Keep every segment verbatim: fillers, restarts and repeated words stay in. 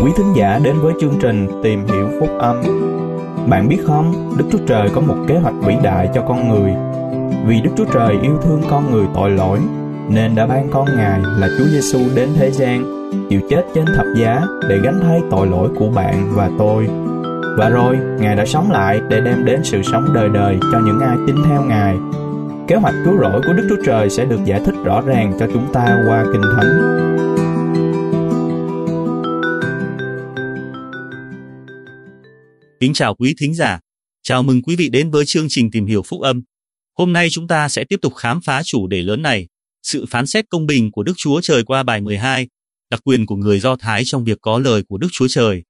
quý thính giả đến với chương trình Tìm Hiểu Phúc Âm. Bạn biết không, Đức Chúa Trời có một kế hoạch vĩ đại cho con người. Vì Đức Chúa Trời yêu thương con người tội lỗi, nên đã ban con Ngài là Chúa Giêsu đến thế gian, chịu chết trên thập giá để gánh thay tội lỗi của bạn và tôi. Và rồi, Ngài đã sống lại để đem đến sự sống đời đời cho những ai tin theo Ngài. Kế hoạch cứu rỗi của Đức Chúa Trời sẽ được giải thích rõ ràng cho chúng ta qua Kinh Thánh. Kính chào quý thính giả, chào mừng quý vị đến với chương trình Tìm Hiểu Phúc Âm. Hôm nay chúng ta sẽ tiếp tục khám phá chủ đề lớn này, sự phán xét công bình của Đức Chúa Trời qua bài mười hai, đặc quyền của người Do Thái trong việc có lời của Đức Chúa Trời.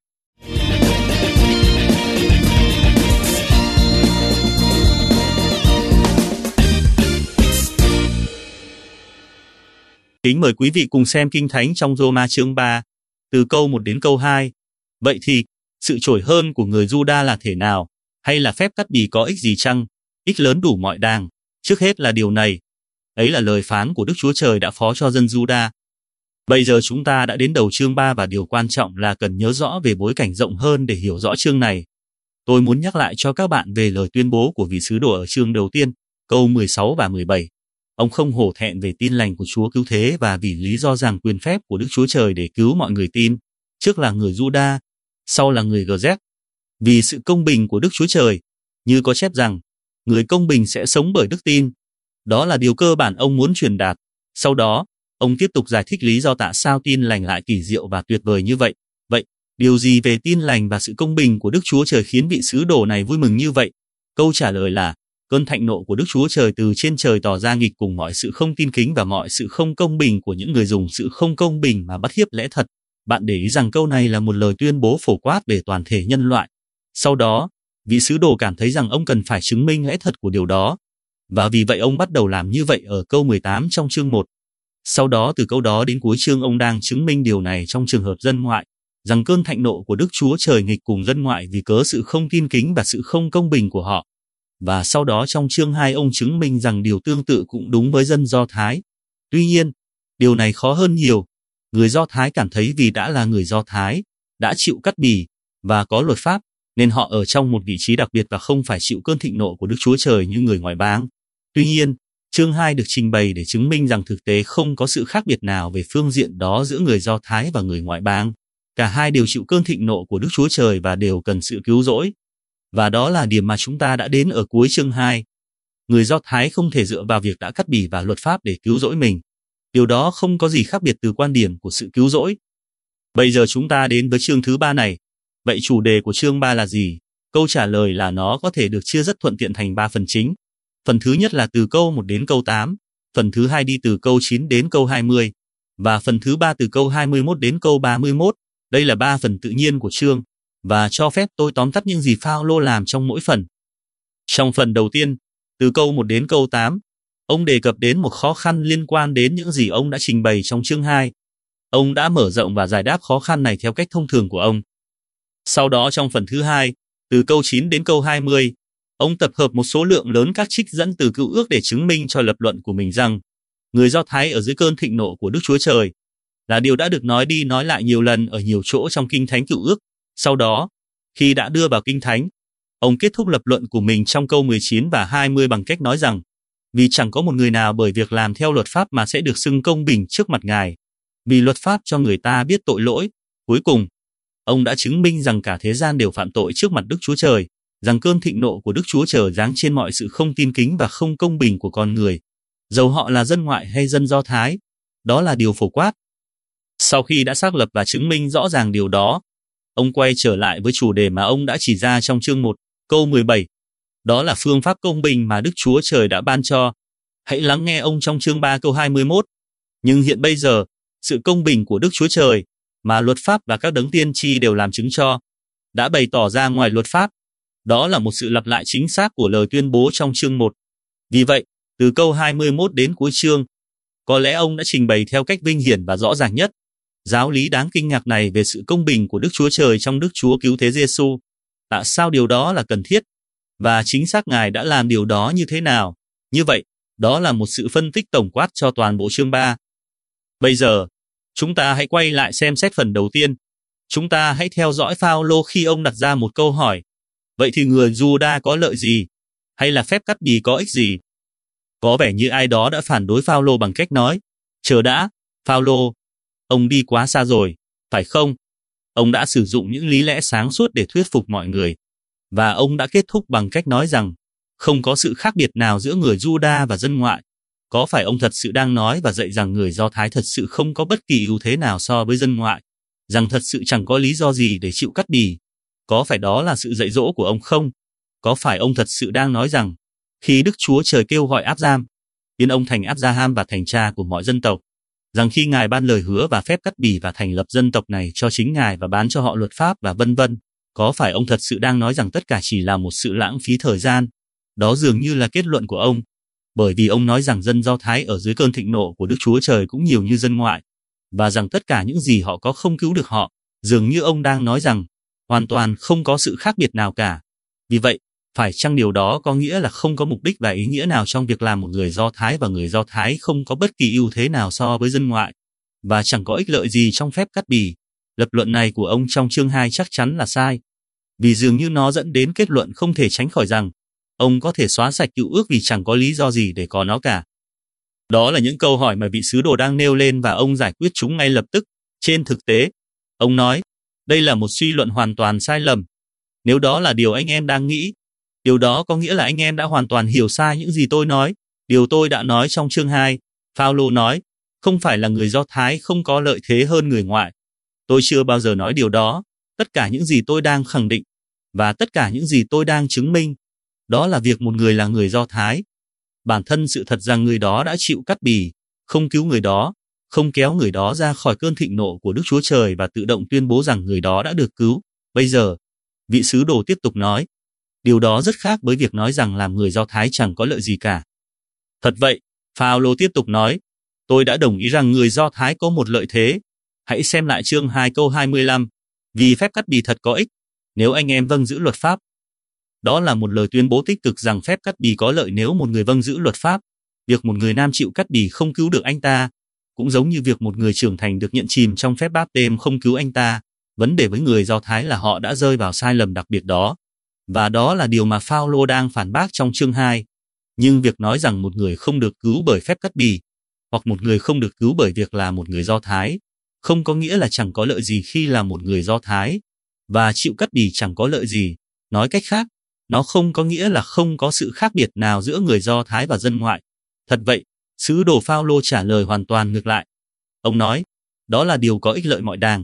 Kính mời quý vị cùng xem Kinh Thánh trong Rô-ma chương ba, từ câu một đến câu hai. Vậy thì, sự trội hơn của người Giu-đa là thể nào, hay là phép cắt bì có ích gì chăng? Ích lớn đủ mọi đàng. Trước hết là điều này. Ấy là lời phán của Đức Chúa Trời đã phó cho dân Giu-đa. Bây giờ chúng ta đã đến đầu chương ba và điều quan trọng là cần nhớ rõ về bối cảnh rộng hơn để hiểu rõ chương này. Tôi muốn nhắc lại cho các bạn về lời tuyên bố của vị sứ đồ ở chương đầu tiên, câu mười sáu và mười bảy. Ông không hổ thẹn về tin lành của Chúa cứu thế và vì lý do rằng quyền phép của Đức Chúa Trời để cứu mọi người tin, trước là người Giu-đa, sau là người Gơ-rét. Vì sự công bình của Đức Chúa Trời, như có chép rằng, người công bình sẽ sống bởi đức tin. Đó là điều cơ bản ông muốn truyền đạt. Sau đó, ông tiếp tục giải thích lý do tại sao tin lành lại kỳ diệu và tuyệt vời như vậy. Vậy, điều gì về tin lành và sự công bình của Đức Chúa Trời khiến vị sứ đồ này vui mừng như vậy? Câu trả lời là, cơn thạnh nộ của Đức Chúa Trời từ trên trời tỏ ra nghịch cùng mọi sự không tin kính và mọi sự không công bình của những người dùng sự không công bình mà bắt hiếp lẽ thật. Bạn để ý rằng câu này là một lời tuyên bố phổ quát về toàn thể nhân loại. Sau đó, vị sứ đồ cảm thấy rằng ông cần phải chứng minh lẽ thật của điều đó. Và vì vậy ông bắt đầu làm như vậy ở câu mười tám trong chương một. Sau đó từ câu đó đến cuối chương ông đang chứng minh điều này trong trường hợp dân ngoại, rằng cơn thạnh nộ của Đức Chúa Trời nghịch cùng dân ngoại vì cớ sự không tin kính và sự không công bình của họ. Và sau đó trong chương hai ông chứng minh rằng điều tương tự cũng đúng với dân Do Thái. Tuy nhiên, điều này khó hơn nhiều. Người Do Thái cảm thấy vì đã là người Do Thái, đã chịu cắt bì và có luật pháp, nên họ ở trong một vị trí đặc biệt và không phải chịu cơn thịnh nộ của Đức Chúa Trời như người ngoại bang. Tuy nhiên, chương hai được trình bày để chứng minh rằng thực tế không có sự khác biệt nào về phương diện đó giữa người Do Thái và người ngoại bang. Cả hai đều chịu cơn thịnh nộ của Đức Chúa Trời và đều cần sự cứu rỗi. Và đó là điểm mà chúng ta đã đến ở cuối chương hai. Người Do Thái không thể dựa vào việc đã cắt bì và luật pháp để cứu rỗi mình. Điều đó không có gì khác biệt từ quan điểm của sự cứu rỗi. Bây giờ chúng ta đến với chương thứ ba này. Vậy chủ đề của chương ba là gì? Câu trả lời là nó có thể được chia rất thuận tiện thành ba phần chính. Phần thứ nhất là từ câu một đến câu tám, phần thứ hai đi từ câu chín đến câu hai mươi, và phần thứ ba từ câu hai mươi mốt đến câu ba mươi mốt. Đây là ba phần tự nhiên của chương, và cho phép tôi tóm tắt những gì Phao-lô làm trong mỗi phần. Trong phần đầu tiên, từ câu một đến câu tám, ông đề cập đến một khó khăn liên quan đến những gì ông đã trình bày trong chương hai. Ông đã mở rộng và giải đáp khó khăn này theo cách thông thường của ông. Sau đó trong phần thứ hai, từ câu chín đến câu hai mươi, ông tập hợp một số lượng lớn các trích dẫn từ Cựu Ước để chứng minh cho lập luận của mình rằng người Do Thái ở dưới cơn thịnh nộ của Đức Chúa Trời là điều đã được nói đi nói lại nhiều lần ở nhiều chỗ trong Kinh Thánh Cựu Ước. Sau đó, khi đã đưa vào Kinh Thánh, ông kết thúc lập luận của mình trong câu mười chín và hai mươi bằng cách nói rằng vì chẳng có một người nào bởi việc làm theo luật pháp mà sẽ được xưng công bình trước mặt Ngài, vì luật pháp cho người ta biết tội lỗi. Cuối cùng, ông đã chứng minh rằng cả thế gian đều phạm tội trước mặt Đức Chúa Trời, rằng cơn thịnh nộ của Đức Chúa Trời giáng trên mọi sự không tin kính và không công bình của con người, dầu họ là dân ngoại hay dân Do Thái. Đó là điều phổ quát. Sau khi đã xác lập và chứng minh rõ ràng điều đó, ông quay trở lại với chủ đề mà ông đã chỉ ra trong chương một, câu mười bảy. Đó là phương pháp công bình mà Đức Chúa Trời đã ban cho. Hãy lắng nghe ông trong chương ba câu hai mươi mốt. Nhưng hiện bây giờ, sự công bình của Đức Chúa Trời, mà luật pháp và các đấng tiên tri đều làm chứng cho, đã bày tỏ ra ngoài luật pháp. Đó là một sự lặp lại chính xác của lời tuyên bố trong chương một. Vì vậy, từ câu hai mươi mốt đến cuối chương, có lẽ ông đã trình bày theo cách vinh hiển và rõ ràng nhất giáo lý đáng kinh ngạc này về sự công bình của Đức Chúa Trời trong Đức Chúa cứu thế Giêsu. Tại sao điều đó là cần thiết? Và chính xác Ngài đã làm điều đó như thế nào? Như vậy, đó là một sự phân tích tổng quát cho toàn bộ chương ba. Bây giờ, chúng ta hãy quay lại xem xét phần đầu tiên. Chúng ta hãy theo dõi Phao-lô khi ông đặt ra một câu hỏi. Vậy thì người Giu-đa có lợi gì? Hay là phép cắt bì có ích gì? Có vẻ như ai đó đã phản đối Phao-lô bằng cách nói, chờ đã, Phao-lô, ông đi quá xa rồi, phải không? Ông đã sử dụng những lý lẽ sáng suốt để thuyết phục mọi người. Và ông đã kết thúc bằng cách nói rằng, không có sự khác biệt nào giữa người Giu-đa và dân ngoại. Có phải ông thật sự đang nói và dạy rằng người Do Thái thật sự không có bất kỳ ưu thế nào so với dân ngoại? Rằng thật sự chẳng có lý do gì để chịu cắt bì? Có phải đó là sự dạy dỗ của ông không? Có phải ông thật sự đang nói rằng, khi Đức Chúa Trời kêu gọi Áp-giam, biến ông thành Áp-gia-ham và thành cha của mọi dân tộc, rằng khi Ngài ban lời hứa và phép cắt bì và thành lập dân tộc này cho chính Ngài và bán cho họ luật pháp và vân vân, có phải ông thật sự đang nói rằng tất cả chỉ là một sự lãng phí thời gian? Đó dường như là kết luận của ông, bởi vì ông nói rằng dân Do Thái ở dưới cơn thịnh nộ của Đức Chúa Trời cũng nhiều như dân ngoại, và rằng tất cả những gì họ có không cứu được họ. Dường như ông đang nói rằng, hoàn toàn không có sự khác biệt nào cả. Vì vậy, phải chăng điều đó có nghĩa là không có mục đích và ý nghĩa nào trong việc làm một người Do Thái và người Do Thái không có bất kỳ ưu thế nào so với dân ngoại, và chẳng có ích lợi gì trong phép cắt bì? Lập luận này của ông trong chương hai chắc chắn là sai, vì dường như nó dẫn đến kết luận không thể tránh khỏi rằng, ông có thể xóa sạch cựu ước vì chẳng có lý do gì để có nó cả. Đó là những câu hỏi mà vị sứ đồ đang nêu lên và ông giải quyết chúng ngay lập tức. Trên thực tế, ông nói, đây là một suy luận hoàn toàn sai lầm. Nếu đó là điều anh em đang nghĩ, điều đó có nghĩa là anh em đã hoàn toàn hiểu sai những gì tôi nói. Điều tôi đã nói trong chương hai, Phao-lô nói, không phải là người Do Thái không có lợi thế hơn người ngoại. Tôi chưa bao giờ nói điều đó. Tất cả những gì tôi đang khẳng định, và tất cả những gì tôi đang chứng minh, đó là việc một người là người Do Thái. Bản thân sự thật rằng người đó đã chịu cắt bì, không cứu người đó, không kéo người đó ra khỏi cơn thịnh nộ của Đức Chúa Trời và tự động tuyên bố rằng người đó đã được cứu. Bây giờ, vị sứ đồ tiếp tục nói, điều đó rất khác với việc nói rằng làm người Do Thái chẳng có lợi gì cả. Thật vậy, Phao-lô tiếp tục nói, tôi đã đồng ý rằng người Do Thái có một lợi thế. Hãy xem lại chương hai câu hai mươi lăm, vì phép cắt bì thật có ích, nếu anh em vâng giữ luật pháp. Đó là một lời tuyên bố tích cực rằng phép cắt bì có lợi nếu một người vâng giữ luật pháp. Việc một người nam chịu cắt bì không cứu được anh ta, cũng giống như việc một người trưởng thành được nhận chìm trong phép báp têm không cứu anh ta. Vấn đề với người Do Thái là họ đã rơi vào sai lầm đặc biệt đó. Và đó là điều mà Phao-lô đang phản bác trong chương hai. Nhưng việc nói rằng một người không được cứu bởi phép cắt bì, hoặc một người không được cứu bởi việc là một người Do Thái, không có nghĩa là chẳng có lợi gì khi là một người Do Thái, và chịu cắt bì chẳng có lợi gì. Nói cách khác, nó không có nghĩa là không có sự khác biệt nào giữa người Do Thái và dân ngoại. Thật vậy, sứ đồ Phao-lô trả lời hoàn toàn ngược lại. Ông nói, đó là điều có ích lợi mọi đàng.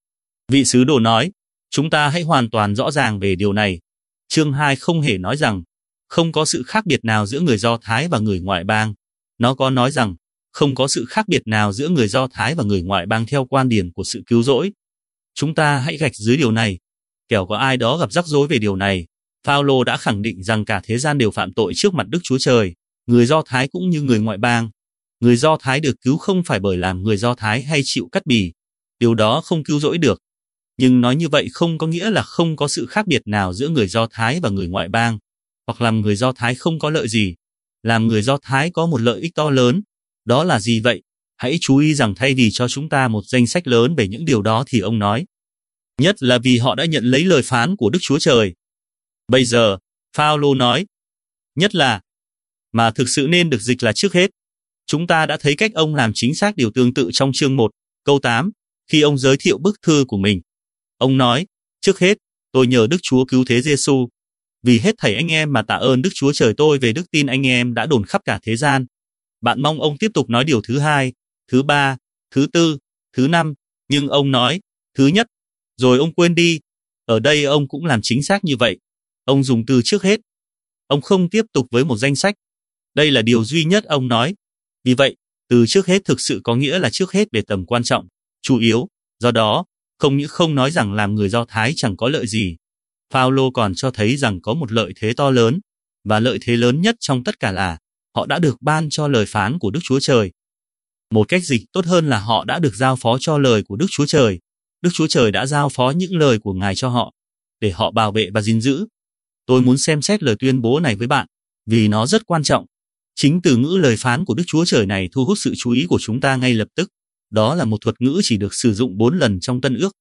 Vị sứ đồ nói, chúng ta hãy hoàn toàn rõ ràng về điều này. Chương hai không hề nói rằng, không có sự khác biệt nào giữa người Do Thái và người ngoại bang. Nó có nói rằng, không có sự khác biệt nào giữa người Do Thái và người ngoại bang theo quan điểm của sự cứu rỗi. Chúng ta hãy gạch dưới điều này, kẻo có ai đó gặp rắc rối về điều này. Phao-lô đã khẳng định rằng cả thế gian đều phạm tội trước mặt Đức Chúa Trời, người Do Thái cũng như người ngoại bang. Người Do Thái được cứu không phải bởi làm người Do Thái hay chịu cắt bì. Điều đó không cứu rỗi được. Nhưng nói như vậy không có nghĩa là không có sự khác biệt nào giữa người Do Thái và người ngoại bang, hoặc làm người Do Thái không có lợi gì. Làm người Do Thái có một lợi ích to lớn. Đó là gì vậy? Hãy chú ý rằng thay vì cho chúng ta một danh sách lớn về những điều đó thì ông nói, nhất là vì họ đã nhận lấy lời phán của Đức Chúa Trời. Bây giờ, Phao-lô nói, nhất là, mà thực sự nên được dịch là trước hết. Chúng ta đã thấy cách ông làm chính xác điều tương tự trong chương một, câu tám, khi ông giới thiệu bức thư của mình. Ông nói, trước hết, tôi nhờ Đức Chúa cứu thế Giêsu, vì hết thảy anh em mà tạ ơn Đức Chúa Trời tôi về đức tin anh em đã đồn khắp cả thế gian. Bạn mong ông tiếp tục nói điều thứ hai, thứ ba, thứ tư, thứ năm, nhưng ông nói, thứ nhất, rồi ông quên đi. Ở đây ông cũng làm chính xác như vậy. Ông dùng từ trước hết. Ông không tiếp tục với một danh sách. Đây là điều duy nhất ông nói. Vì vậy, từ trước hết thực sự có nghĩa là trước hết về tầm quan trọng, chủ yếu. Do đó, không những không nói rằng làm người Do Thái chẳng có lợi gì. Phao-lô còn cho thấy rằng có một lợi thế to lớn, và lợi thế lớn nhất trong tất cả là họ đã được ban cho lời phán của Đức Chúa Trời. Một cách dịch tốt hơn là họ đã được giao phó cho lời của Đức Chúa Trời. Đức Chúa Trời đã giao phó những lời của Ngài cho họ, để họ bảo vệ và gìn giữ. Tôi muốn xem xét lời tuyên bố này với bạn, vì nó rất quan trọng. Chính từ ngữ lời phán của Đức Chúa Trời này thu hút sự chú ý của chúng ta ngay lập tức. Đó là một thuật ngữ chỉ được sử dụng bốn lần trong Tân Ước.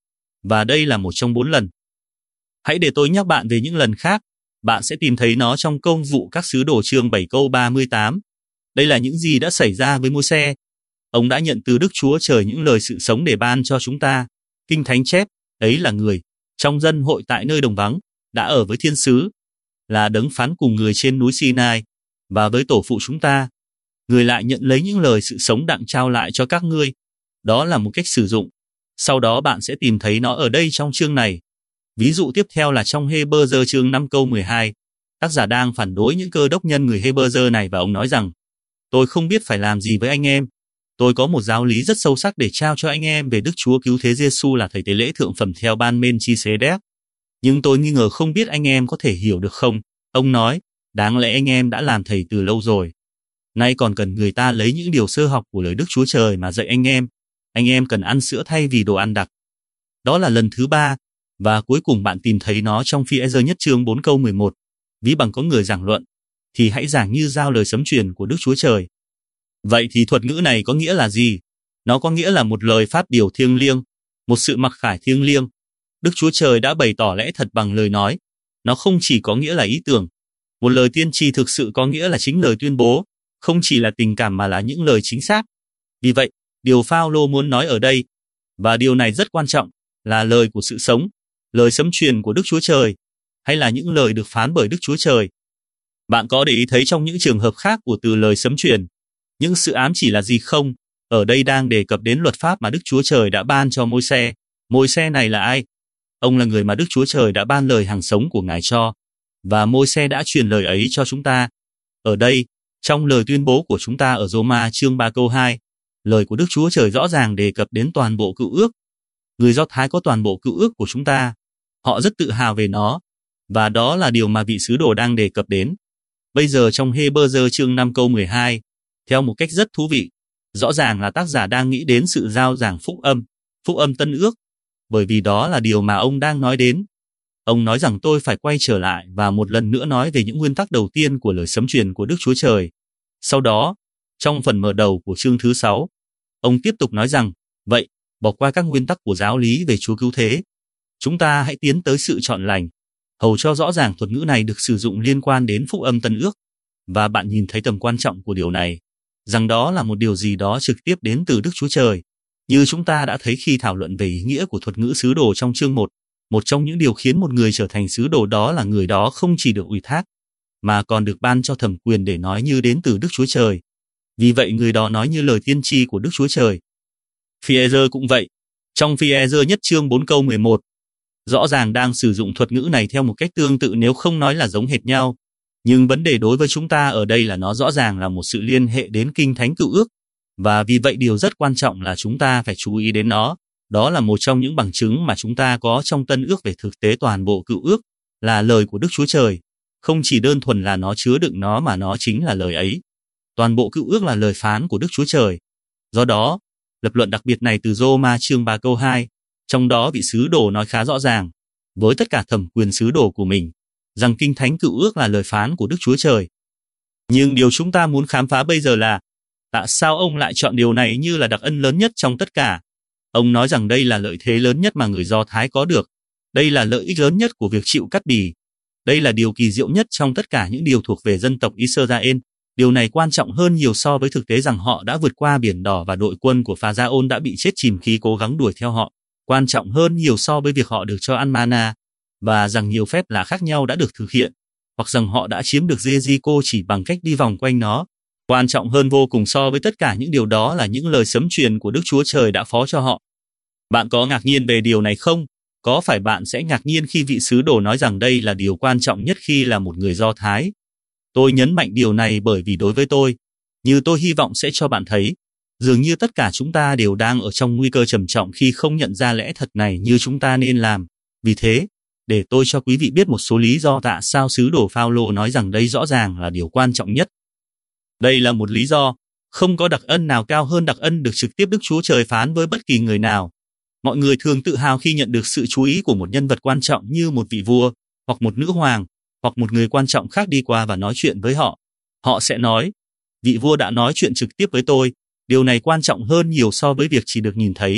và đây là một trong bốn lần. Hãy để tôi nhắc bạn về những lần khác, bạn sẽ tìm thấy nó trong Công vụ các sứ đồ chương bảy câu ba mươi tám. Đây là những gì đã xảy ra với Môi-se. Ông đã nhận từ Đức Chúa Trời những lời sự sống để ban cho chúng ta. Kinh Thánh chép, ấy là người, trong dân hội tại nơi đồng vắng, đã ở với thiên sứ, là đấng phán cùng người trên núi Sinai, và với tổ phụ chúng ta. Người lại nhận lấy những lời sự sống đặng trao lại cho các ngươi. Đó là một cách sử dụng. Sau đó bạn sẽ tìm thấy nó ở đây trong chương này. Ví dụ tiếp theo là trong Hê-bơ-dơ chương năm câu mười hai. Tác giả đang phản đối những cơ đốc nhân người Hê-bơ-dơ này và ông nói rằng, tôi không biết phải làm gì với anh em. Tôi có một giáo lý rất sâu sắc để trao cho anh em về Đức Chúa Cứu Thế Giê-xu là thầy tế lễ thượng phẩm theo ban Men-chi-sê-đéc. Nhưng tôi nghi ngờ không biết anh em có thể hiểu được không. Ông nói, đáng lẽ anh em đã làm thầy từ lâu rồi. Nay còn cần người ta lấy những điều sơ học của lời Đức Chúa Trời mà dạy anh em. Anh em cần ăn sữa thay vì đồ ăn đặc. Đó là lần thứ ba, và cuối cùng bạn tìm thấy nó trong Phi-e-rơ nhất chương bốn câu mười một. Ví bằng có người giảng luận, thì hãy giảng như giao lời sấm truyền của Đức Chúa Trời. Vậy thì thuật ngữ này có nghĩa là gì? Nó có nghĩa là một lời phát biểu thiêng liêng, một sự mặc khải thiêng liêng. Đức Chúa Trời đã bày tỏ lẽ thật bằng lời nói. Nó không chỉ có nghĩa là ý tưởng. Một lời tiên tri thực sự có nghĩa là chính lời tuyên bố, không chỉ là tình cảm mà là những lời chính xác. Vì vậy, điều Phao-lô muốn nói ở đây, và điều này rất quan trọng, là lời của sự sống, lời sấm truyền của Đức Chúa Trời, hay là những lời được phán bởi Đức Chúa Trời. Bạn có để ý thấy trong những trường hợp khác của từ lời sấm truyền, những sự ám chỉ là gì không? Ở đây đang đề cập đến luật pháp mà Đức Chúa Trời đã ban cho Môi-se. Môi-se này là ai? Ông là người mà Đức Chúa Trời đã ban lời hàng sống của Ngài cho, và Môi-se đã truyền lời ấy cho chúng ta. Ở đây, trong lời tuyên bố của chúng ta ở Rô-ma chương ba câu hai, lời của Đức Chúa Trời rõ ràng đề cập đến toàn bộ cựu ước. Người Do Thái có toàn bộ cựu ước của chúng ta. Họ rất tự hào về nó, và đó là điều mà vị sứ đồ đang đề cập đến. Bây giờ trong Hê-bơ-dơ chương năm câu mười hai, theo một cách rất thú vị, rõ ràng là tác giả đang nghĩ đến sự giao giảng phúc âm, phúc âm tân ước, bởi vì đó là điều mà ông đang nói đến. Ông nói rằng tôi phải quay trở lại và một lần nữa nói về những nguyên tắc đầu tiên của lời sấm truyền của Đức Chúa Trời. Sau đó, trong phần mở đầu của chương thứ sáu, ông tiếp tục nói rằng, vậy, bỏ qua các nguyên tắc của giáo lý về Chúa Cứu Thế, chúng ta hãy tiến tới sự trọn lành. Hầu cho rõ ràng thuật ngữ này được sử dụng liên quan đến phúc âm tân ước, và bạn nhìn thấy tầm quan trọng của điều này, rằng đó là một điều gì đó trực tiếp đến từ Đức Chúa Trời. Như chúng ta đã thấy khi thảo luận về ý nghĩa của thuật ngữ sứ đồ trong chương một, một trong những điều khiến một người trở thành sứ đồ đó là người đó không chỉ được ủy thác, mà còn được ban cho thẩm quyền để nói như đến từ Đức Chúa Trời. Vì vậy người đó nói như lời tiên tri của Đức Chúa Trời. Phi-e-rơ cũng vậy. Trong Phi-e-rơ nhất chương bốn câu mười một, rõ ràng đang sử dụng thuật ngữ này theo một cách tương tự nếu không nói là giống hệt nhau. Nhưng vấn đề đối với chúng ta ở đây là nó rõ ràng là một sự liên hệ đến Kinh Thánh Cựu Ước, và vì vậy điều rất quan trọng là chúng ta phải chú ý đến nó. Đó là một trong những bằng chứng mà chúng ta có trong Tân Ước về thực tế toàn bộ Cựu Ước, là lời của Đức Chúa Trời. Không chỉ đơn thuần là nó chứa đựng nó mà nó chính là lời ấy. Toàn bộ Cựu Ước là lời phán của Đức Chúa Trời. Do đó, lập luận đặc biệt này từ Rô-ma chương ba câu hai, trong đó vị sứ đồ nói khá rõ ràng, với tất cả thẩm quyền sứ đồ của mình, rằng Kinh Thánh Cựu Ước là lời phán của Đức Chúa Trời. Nhưng điều chúng ta muốn khám phá bây giờ là, tại sao ông lại chọn điều này như là đặc ân lớn nhất trong tất cả? Ông nói rằng đây là lợi thế lớn nhất mà người Do Thái có được. Đây là lợi ích lớn nhất của việc chịu cắt bì. Đây là điều kỳ diệu nhất trong tất cả những điều thuộc về dân tộc Israel. Điều này quan trọng hơn nhiều so với thực tế rằng họ đã vượt qua Biển Đỏ và đội quân của Pharaon đã bị chết chìm khi cố gắng đuổi theo họ. Quan trọng hơn nhiều so với việc họ được cho ăn mana, và rằng nhiều phép lạ khác nhau đã được thực hiện, hoặc rằng họ đã chiếm được Jericho chỉ bằng cách đi vòng quanh nó. Quan trọng hơn vô cùng so với tất cả những điều đó là những lời sấm truyền của Đức Chúa Trời đã phó cho họ. Bạn có ngạc nhiên về điều này không? Có phải bạn sẽ ngạc nhiên khi vị sứ đồ nói rằng đây là điều quan trọng nhất khi là một người Do Thái? Tôi nhấn mạnh điều này bởi vì đối với tôi, như tôi hy vọng sẽ cho bạn thấy, dường như tất cả chúng ta đều đang ở trong nguy cơ trầm trọng khi không nhận ra lẽ thật này như chúng ta nên làm. Vì thế, để tôi cho quý vị biết một số lý do tại sao sứ đồ Phao-lô nói rằng đây rõ ràng là điều quan trọng nhất. Đây là một lý do, không có đặc ân nào cao hơn đặc ân được trực tiếp Đức Chúa Trời phán với bất kỳ người nào. Mọi người thường tự hào khi nhận được sự chú ý của một nhân vật quan trọng như một vị vua, hoặc một nữ hoàng, hoặc một người quan trọng khác đi qua và nói chuyện với họ. Họ sẽ nói, vị vua đã nói chuyện trực tiếp với tôi, điều này quan trọng hơn nhiều so với việc chỉ được nhìn thấy.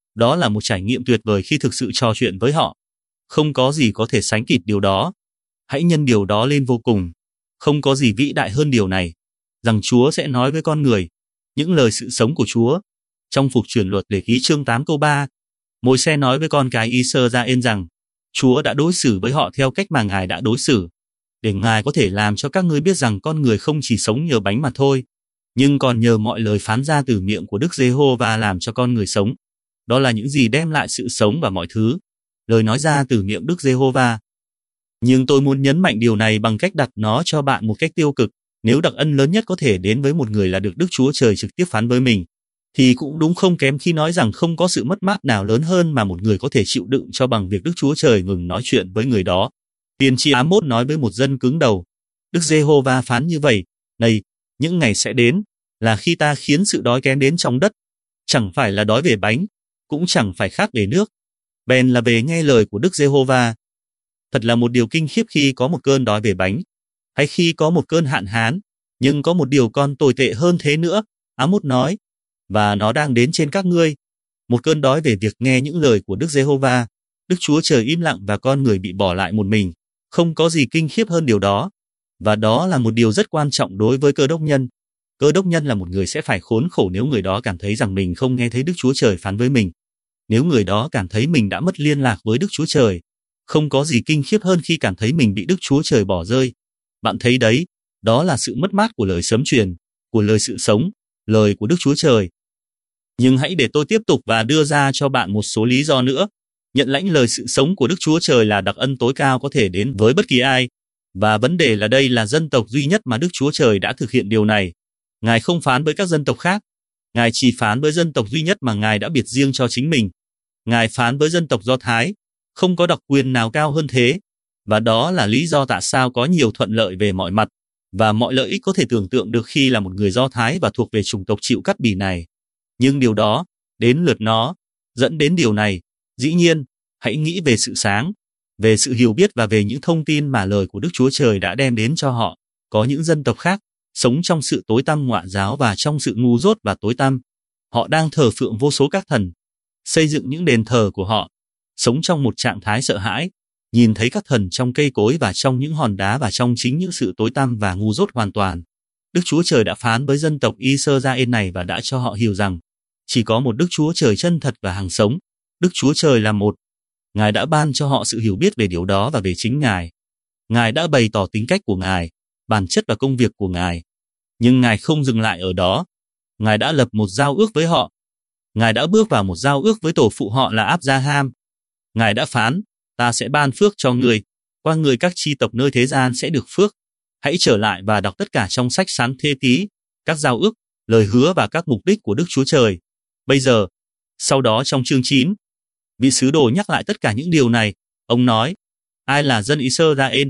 Đó là một trải nghiệm tuyệt vời khi thực sự trò chuyện với họ. Không có gì có thể sánh kịp điều đó. Hãy nhân điều đó lên vô cùng. Không có gì vĩ đại hơn điều này, rằng Chúa sẽ nói với con người những lời sự sống của Chúa. Trong Phục Truyền Luật Lệ Ký chương tám câu ba, Môi-se nói với con cái Israel rằng Chúa đã đối xử với họ theo cách mà Ngài đã đối xử, để Ngài có thể làm cho các ngươi biết rằng con người không chỉ sống nhờ bánh mà thôi, nhưng còn nhờ mọi lời phán ra từ miệng của Đức Giê-hô-va làm cho con người sống. Đó là những gì đem lại sự sống và mọi thứ, lời nói ra từ miệng Đức Giê-hô-va. Nhưng tôi muốn nhấn mạnh điều này bằng cách đặt nó cho bạn một cách tiêu cực. Nếu đặc ân lớn nhất có thể đến với một người là được Đức Chúa Trời trực tiếp phán với mình, thì cũng đúng không kém khi nói rằng không có sự mất mát nào lớn hơn mà một người có thể chịu đựng cho bằng việc Đức Chúa Trời ngừng nói chuyện với người đó. Tiên tri Ám-mốt nói với một dân cứng đầu, Đức Giê-hô-va phán như vậy, này, những ngày sẽ đến, là khi ta khiến sự đói kém đến trong đất, chẳng phải là đói về bánh, cũng chẳng phải khát về nước, bèn là về nghe lời của Đức Giê-hô-va. Thật là một điều kinh khiếp khi có một cơn đói về bánh, hay khi có một cơn hạn hán, nhưng có một điều còn tồi tệ hơn thế nữa, Ám-mốt nói, và nó đang đến trên các ngươi, một cơn đói về việc nghe những lời của Đức Giê-hô-va. Đức Chúa Trời im lặng và con người bị bỏ lại một mình, không có gì kinh khiếp hơn điều đó, và đó là một điều rất quan trọng đối với Cơ Đốc nhân. Cơ Đốc nhân là một người sẽ phải khốn khổ nếu người đó cảm thấy rằng mình không nghe thấy Đức Chúa Trời phán với mình. Nếu người đó cảm thấy mình đã mất liên lạc với Đức Chúa Trời, không có gì kinh khiếp hơn khi cảm thấy mình bị Đức Chúa Trời bỏ rơi. Bạn thấy đấy, đó là sự mất mát của lời sớm truyền, của lời sự sống, lời của Đức Chúa Trời. Nhưng hãy để tôi tiếp tục và đưa ra cho bạn một số lý do nữa. Nhận lãnh lời sự sống của Đức Chúa Trời là đặc ân tối cao có thể đến với bất kỳ ai. Và vấn đề là đây là dân tộc duy nhất mà Đức Chúa Trời đã thực hiện điều này. Ngài không phán với các dân tộc khác. Ngài chỉ phán với dân tộc duy nhất mà Ngài đã biệt riêng cho chính mình. Ngài phán với dân tộc Do Thái. Không có đặc quyền nào cao hơn thế. Và đó là lý do tại sao có nhiều thuận lợi về mọi mặt, và mọi lợi ích có thể tưởng tượng được khi là một người Do Thái và thuộc về chủng tộc chịu cắt bỉ này. Nhưng điều đó, đến lượt nó, dẫn đến điều này. Dĩ nhiên, hãy nghĩ về sự sáng, về sự hiểu biết và về những thông tin mà lời của Đức Chúa Trời đã đem đến cho họ. Có những dân tộc khác, sống trong sự tối tăm ngoại giáo và trong sự ngu dốt và tối tăm. Họ đang thờ phượng vô số các thần, xây dựng những đền thờ của họ, sống trong một trạng thái sợ hãi, nhìn thấy các thần trong cây cối và trong những hòn đá và trong chính những sự tối tăm và ngu dốt hoàn toàn. Đức Chúa Trời đã phán với dân tộc Israel này và đã cho họ hiểu rằng chỉ có một Đức Chúa Trời chân thật và hằng sống. Đức Chúa Trời là một. Ngài đã ban cho họ sự hiểu biết về điều đó và về chính Ngài. Ngài đã bày tỏ tính cách của Ngài, bản chất và công việc của Ngài. Nhưng Ngài không dừng lại ở đó. Ngài đã lập một giao ước với họ. Ngài đã bước vào một giao ước với tổ phụ họ là Áp-gia-ham. Ngài đã phán, ta sẽ ban phước cho người, qua người các chi tộc nơi thế gian sẽ được phước. Hãy trở lại và đọc tất cả trong sách Sáng Thế Ký, các giao ước, lời hứa và các mục đích của Đức Chúa Trời. Bây giờ, sau đó trong chương chín, vị sứ đồ nhắc lại tất cả những điều này. Ông nói, ai là dân Israel?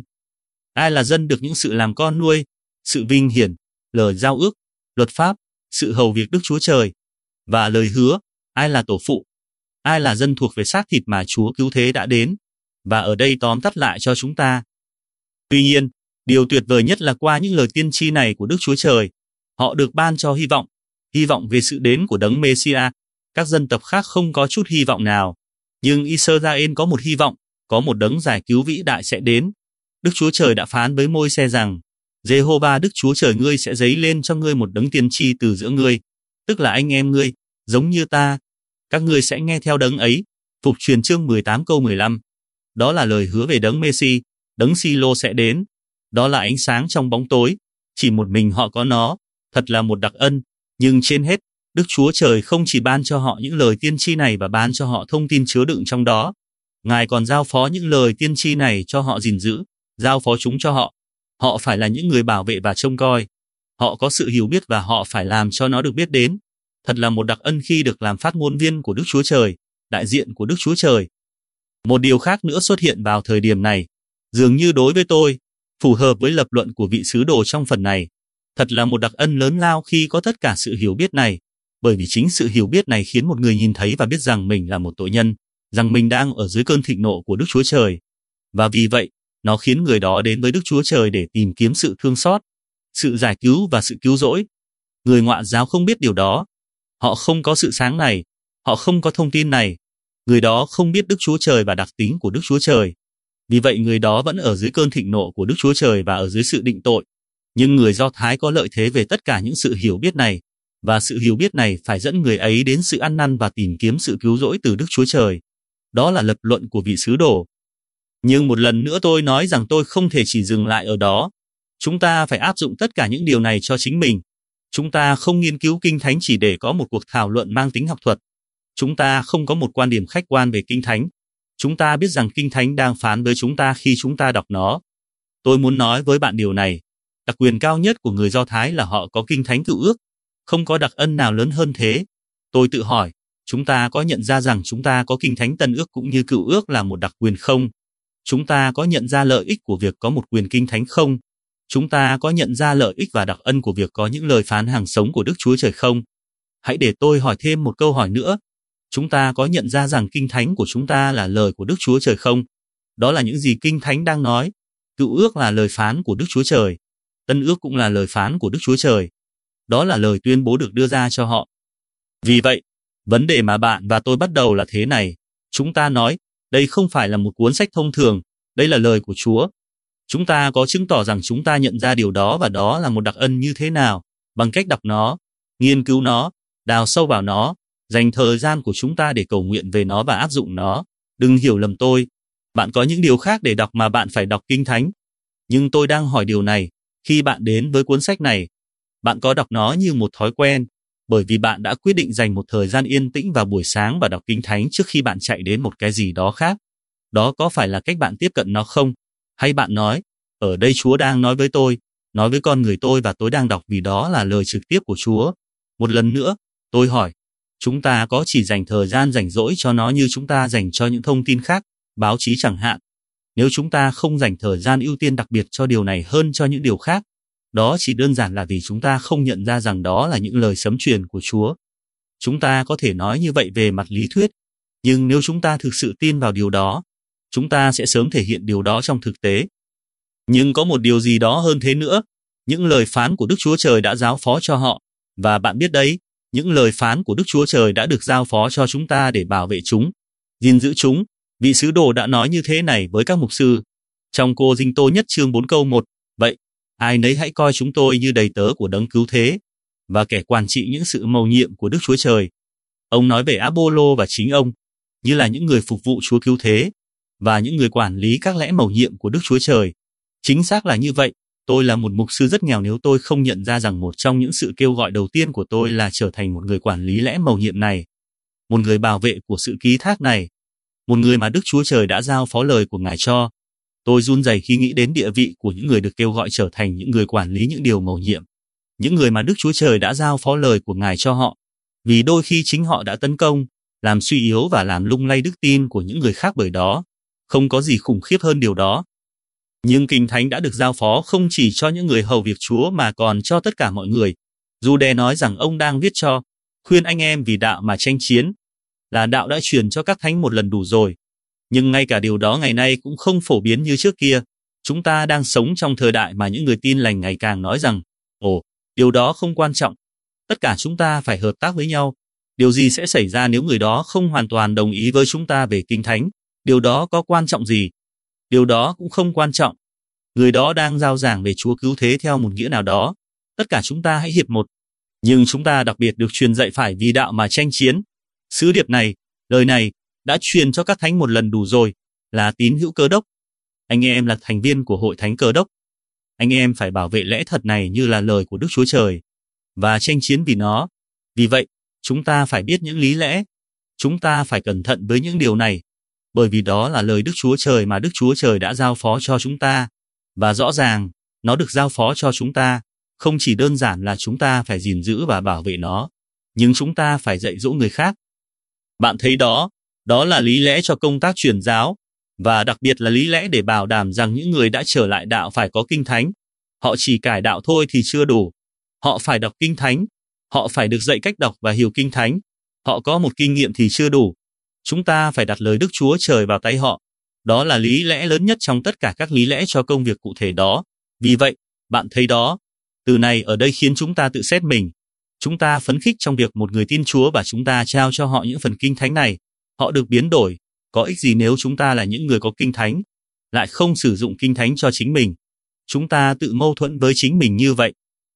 Ai là dân được những sự làm con nuôi, sự vinh hiển, lời giao ước, luật pháp, sự hầu việc Đức Chúa Trời và lời hứa? Ai là tổ phụ? Ai là dân thuộc về xác thịt mà Chúa cứu thế đã đến? Và ở đây tóm tắt lại cho chúng ta. Tuy nhiên, điều tuyệt vời nhất là qua những lời tiên tri này của Đức Chúa Trời, họ được ban cho hy vọng, hy vọng về sự đến của Đấng Mê-si-a. Các dân tộc khác không có chút hy vọng nào, nhưng Israel có một hy vọng, có một đấng giải cứu vĩ đại sẽ đến. Đức Chúa Trời đã phán với Môi-se rằng, Giê-hô-va Đức Chúa Trời ngươi sẽ dấy lên cho ngươi một đấng tiên tri từ giữa ngươi, tức là anh em ngươi, giống như ta. Các ngươi sẽ nghe theo đấng ấy. Phục Truyền chương mười tám câu mười lăm. Đó là lời hứa về đấng Mê-si, đấng Si-lô sẽ đến. Đó là ánh sáng trong bóng tối, chỉ một mình họ có nó, thật là một đặc ân. Nhưng trên hết, Đức Chúa Trời không chỉ ban cho họ những lời tiên tri này và ban cho họ thông tin chứa đựng trong đó. Ngài còn giao phó những lời tiên tri này cho họ gìn giữ, giao phó chúng cho họ. Họ phải là những người bảo vệ và trông coi. Họ có sự hiểu biết và họ phải làm cho nó được biết đến. Thật là một đặc ân khi được làm phát ngôn viên của Đức Chúa Trời, đại diện của Đức Chúa Trời. Một điều khác nữa xuất hiện vào thời điểm này, dường như đối với tôi, phù hợp với lập luận của vị sứ đồ trong phần này. Thật là một đặc ân lớn lao khi có tất cả sự hiểu biết này, bởi vì chính sự hiểu biết này khiến một người nhìn thấy và biết rằng mình là một tội nhân, rằng mình đang ở dưới cơn thịnh nộ của Đức Chúa Trời. Và vì vậy, nó khiến người đó đến với Đức Chúa Trời để tìm kiếm sự thương xót, sự giải cứu và sự cứu rỗi. Người ngoại giáo không biết điều đó. Họ không có sự sáng này. Họ Họ không có thông tin này. Người đó không biết Đức Chúa Trời và đặc tính của Đức Chúa Trời. Vì vậy người đó vẫn ở dưới cơn thịnh nộ của Đức Chúa Trời và ở dưới sự định tội. Nhưng người Do Thái có lợi thế về tất cả những sự hiểu biết này, và sự hiểu biết này phải dẫn người ấy đến sự ăn năn và tìm kiếm sự cứu rỗi từ Đức Chúa Trời. Đó là lập luận của vị sứ đồ. Nhưng một lần nữa tôi nói rằng tôi không thể chỉ dừng lại ở đó. Chúng ta phải áp dụng tất cả những điều này cho chính mình. Chúng ta không nghiên cứu Kinh Thánh chỉ để có một cuộc thảo luận mang tính học thuật. Chúng ta không có một quan điểm khách quan về Kinh Thánh. Chúng ta biết rằng Kinh Thánh đang phán với chúng ta khi chúng ta đọc nó. Tôi muốn nói với bạn điều này. Đặc quyền cao nhất của người Do Thái là họ có Kinh Thánh Cựu Ước. Không có đặc ân nào lớn hơn thế. Tôi tự hỏi, chúng ta có nhận ra rằng chúng ta có Kinh Thánh Tân Ước cũng như Cựu Ước là một đặc quyền không? Chúng ta có nhận ra lợi ích của việc có một quyền Kinh Thánh không? Chúng ta có nhận ra lợi ích và đặc ân của việc có những lời phán hàng sống của Đức Chúa Trời không? Hãy để tôi hỏi thêm một câu hỏi nữa. Chúng ta có nhận ra rằng Kinh Thánh của chúng ta là lời của Đức Chúa Trời không? Đó là những gì Kinh Thánh đang nói. Cựu Ước là lời phán của Đức Chúa Trời. Tân Ước cũng là lời phán của Đức Chúa Trời. Đó là lời tuyên bố được đưa ra cho họ. Vì vậy, vấn đề mà bạn và tôi bắt đầu là thế này. Chúng ta nói, đây không phải là một cuốn sách thông thường, đây là lời của Chúa. Chúng ta có chứng tỏ rằng chúng ta nhận ra điều đó và đó là một đặc ân như thế nào, bằng cách đọc nó, nghiên cứu nó, đào sâu vào nó, dành thời gian của chúng ta để cầu nguyện về nó và áp dụng nó. Đừng hiểu lầm tôi, bạn có những điều khác để đọc mà bạn phải đọc Kinh Thánh. Nhưng tôi đang hỏi điều này, khi bạn đến với cuốn sách này, bạn có đọc nó như một thói quen, bởi vì bạn đã quyết định dành một thời gian yên tĩnh vào buổi sáng và đọc Kinh Thánh trước khi bạn chạy đến một cái gì đó khác. Đó có phải là cách bạn tiếp cận nó không? Hay bạn nói, ở đây Chúa đang nói với tôi, nói với con người tôi và tôi đang đọc vì đó là lời trực tiếp của Chúa. Một lần nữa, tôi hỏi, chúng ta có chỉ dành thời gian rảnh rỗi cho nó như chúng ta dành cho những thông tin khác, báo chí chẳng hạn? Nếu chúng ta không dành thời gian ưu tiên đặc biệt cho điều này hơn cho những điều khác, đó chỉ đơn giản là vì chúng ta không nhận ra rằng đó là những lời sấm truyền của Chúa. Chúng ta có thể nói như vậy về mặt lý thuyết, nhưng nếu chúng ta thực sự tin vào điều đó, chúng ta sẽ sớm thể hiện điều đó trong thực tế. Nhưng có một điều gì đó hơn thế nữa, những lời phán của Đức Chúa Trời đã giao phó cho họ, và bạn biết đấy, những lời phán của Đức Chúa Trời đã được giao phó cho chúng ta để bảo vệ chúng, gìn giữ chúng. Vị sứ đồ đã nói như thế này với các mục sư. Trong Cô Dinh Tô nhất chương bốn câu một, vậy, ai nấy hãy coi chúng tôi như đầy tớ của đấng cứu thế, và kẻ quản trị những sự mầu nhiệm của Đức Chúa Trời. Ông nói về Apollo và chính ông, như là những người phục vụ Chúa cứu thế, và những người quản lý các lẽ mầu nhiệm của Đức Chúa Trời. Chính xác là như vậy, tôi là một mục sư rất nghèo nếu tôi không nhận ra rằng một trong những sự kêu gọi đầu tiên của tôi là trở thành một người quản lý lẽ mầu nhiệm này, một người bảo vệ của sự ký thác này, một người mà Đức Chúa Trời đã giao phó lời của Ngài cho. Tôi run rẩy khi nghĩ đến địa vị của những người được kêu gọi trở thành những người quản lý những điều mầu nhiệm, những người mà Đức Chúa Trời đã giao phó lời của Ngài cho họ, vì đôi khi chính họ đã tấn công, làm suy yếu và làm lung lay đức tin của những người khác bởi đó. Không có gì khủng khiếp hơn điều đó. Nhưng Kinh Thánh đã được giao phó không chỉ cho những người hầu việc Chúa mà còn cho tất cả mọi người. Giu-đe nói rằng ông đang viết cho, khuyên anh em vì đạo mà tranh chiến, là đạo đã truyền cho các thánh một lần đủ rồi. Nhưng ngay cả điều đó ngày nay cũng không phổ biến như trước kia. Chúng ta đang sống trong thời đại mà những người tin lành ngày càng nói rằng, ồ, điều đó không quan trọng. Tất cả chúng ta phải hợp tác với nhau. Điều gì sẽ xảy ra nếu người đó không hoàn toàn đồng ý với chúng ta về Kinh Thánh? Điều đó có quan trọng gì? Điều đó cũng không quan trọng. Người đó đang rao giảng về Chúa cứu thế theo một nghĩa nào đó. Tất cả chúng ta hãy hiệp một. Nhưng chúng ta đặc biệt được truyền dạy phải vì đạo mà tranh chiến. Sứ điệp này, lời này, đã truyền cho các thánh một lần đủ rồi, là tín hữu Cơ Đốc. Anh em là thành viên của Hội Thánh Cơ Đốc. Anh em phải bảo vệ lẽ thật này như là lời của Đức Chúa Trời, và tranh chiến vì nó. Vì vậy, chúng ta phải biết những lý lẽ. Chúng ta phải cẩn thận với những điều này, bởi vì đó là lời Đức Chúa Trời mà Đức Chúa Trời đã giao phó cho chúng ta. Và rõ ràng, nó được giao phó cho chúng ta, không chỉ đơn giản là chúng ta phải gìn giữ và bảo vệ nó, nhưng chúng ta phải dạy dỗ người khác. Bạn thấy đó, đó là lý lẽ cho công tác truyền giáo, và đặc biệt là lý lẽ để bảo đảm rằng những người đã trở lại đạo phải có Kinh Thánh. Họ chỉ cải đạo thôi thì chưa đủ. Họ phải đọc Kinh Thánh. Họ phải được dạy cách đọc và hiểu Kinh Thánh. Họ có một kinh nghiệm thì chưa đủ. Chúng ta phải đặt lời Đức Chúa Trời vào tay họ. Đó là lý lẽ lớn nhất trong tất cả các lý lẽ cho công việc cụ thể đó. Vì vậy, bạn thấy đó, từ này ở đây khiến chúng ta tự xét mình. Chúng ta phấn khích trong việc một người tin Chúa và chúng ta trao cho họ những phần kinh thánh này. Họ được biến đổi. Có ích gì nếu chúng ta là những người có kinh thánh, lại không sử dụng kinh thánh cho chính mình? Chúng ta tự mâu thuẫn với chính mình như vậy.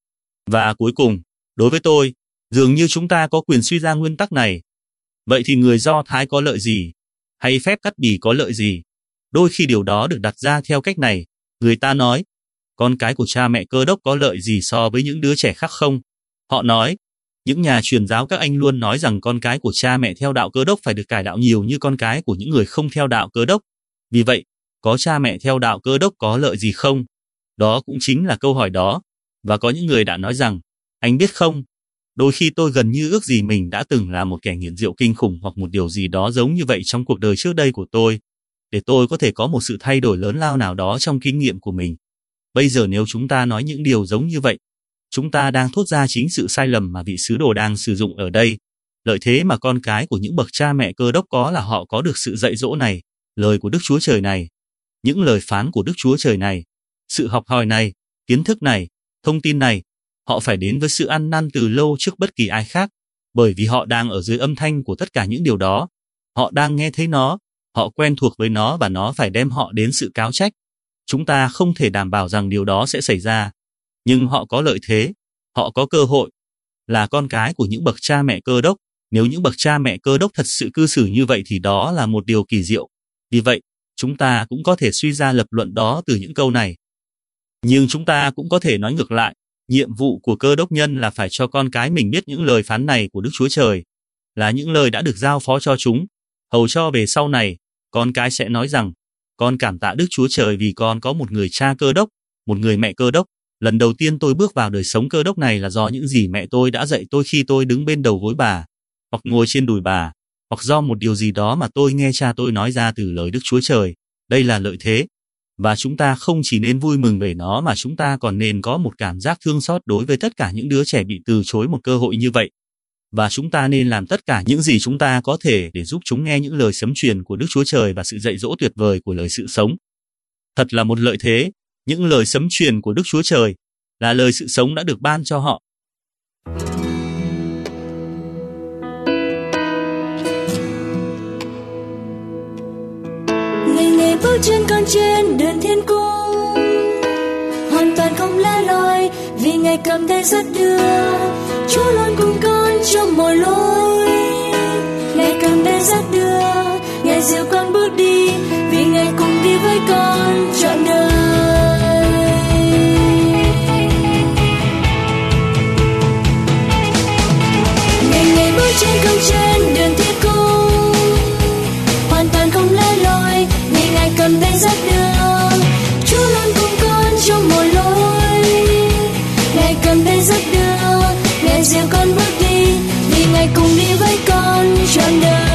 Và cuối cùng, đối với tôi, dường như chúng ta có quyền suy ra nguyên tắc này. Vậy thì người Do Thái có lợi gì? Hay phép cắt bì có lợi gì? Đôi khi điều đó được đặt ra theo cách này. Người ta nói, con cái của cha mẹ Cơ Đốc có lợi gì so với những đứa trẻ khác không? Họ nói, những nhà truyền giáo các anh luôn nói rằng con cái của cha mẹ theo đạo Cơ Đốc phải được cải đạo nhiều như con cái của những người không theo đạo Cơ Đốc. Vì vậy, có cha mẹ theo đạo Cơ Đốc có lợi gì không? Đó cũng chính là câu hỏi đó. Và có những người đã nói rằng, anh biết không, đôi khi tôi gần như ước gì mình đã từng là một kẻ nghiện rượu kinh khủng hoặc một điều gì đó giống như vậy trong cuộc đời trước đây của tôi, để tôi có thể có một sự thay đổi lớn lao nào đó trong kinh nghiệm của mình. Bây giờ nếu chúng ta nói những điều giống như vậy, chúng ta đang thốt ra chính sự sai lầm mà vị sứ đồ đang sử dụng ở đây. Lợi thế mà con cái của những bậc cha mẹ Cơ Đốc có là họ có được sự dạy dỗ này, lời của Đức Chúa Trời này, những lời phán của Đức Chúa Trời này, sự học hỏi này, kiến thức này, thông tin này. Họ phải đến với sự ăn năn từ lâu trước bất kỳ ai khác, bởi vì họ đang ở dưới âm thanh của tất cả những điều đó. Họ đang nghe thấy nó, họ quen thuộc với nó và nó phải đem họ đến sự cáo trách. Chúng ta không thể đảm bảo rằng điều đó sẽ xảy ra, nhưng họ có lợi thế, họ có cơ hội. Là con cái của những bậc cha mẹ Cơ Đốc, nếu những bậc cha mẹ Cơ Đốc thật sự cư xử như vậy thì đó là một điều kỳ diệu. Vì vậy, chúng ta cũng có thể suy ra lập luận đó từ những câu này. Nhưng chúng ta cũng có thể nói ngược lại, nhiệm vụ của Cơ Đốc nhân là phải cho con cái mình biết những lời phán này của Đức Chúa Trời, là những lời đã được giao phó cho chúng, hầu cho về sau này, con cái sẽ nói rằng, con cảm tạ Đức Chúa Trời vì con có một người cha Cơ Đốc, một người mẹ Cơ Đốc. Lần đầu tiên tôi bước vào đời sống Cơ Đốc này là do những gì mẹ tôi đã dạy tôi khi tôi đứng bên đầu gối bà, hoặc ngồi trên đùi bà, hoặc do một điều gì đó mà tôi nghe cha tôi nói ra từ lời Đức Chúa Trời. Đây là lợi thế. Và chúng ta không chỉ nên vui mừng về nó mà chúng ta còn nên có một cảm giác thương xót đối với tất cả những đứa trẻ bị từ chối một cơ hội như vậy. Và chúng ta nên làm tất cả những gì chúng ta có thể để giúp chúng nghe những lời sấm truyền của Đức Chúa Trời và sự dạy dỗ tuyệt vời của lời sự sống. Thật là một lợi thế, những lời sấm truyền của Đức Chúa Trời là lời sự sống đã được ban cho họ. Ngày ngày bước chân con trên đường thiên cung, hoàn toàn không lẻ loi vì Ngài cầm tay dắt đưa. Chúa luôn cùng con trong mọi lối, Ngài cầm tay dắt đưa, Ngài dìu con bước đi vì Ngài cùng đi với con trọn đời. Ngày ngày bước chân con trên đường thiên cung, hoàn toàn không lẻ loi vì Ngài cầm tay dắt đưa. Chúa luôn cùng con trong mọi lối, Ngài cầm tay dắt đưa, Ngài dìu con bước đi vì Ngài cùng đi với con trọn đời.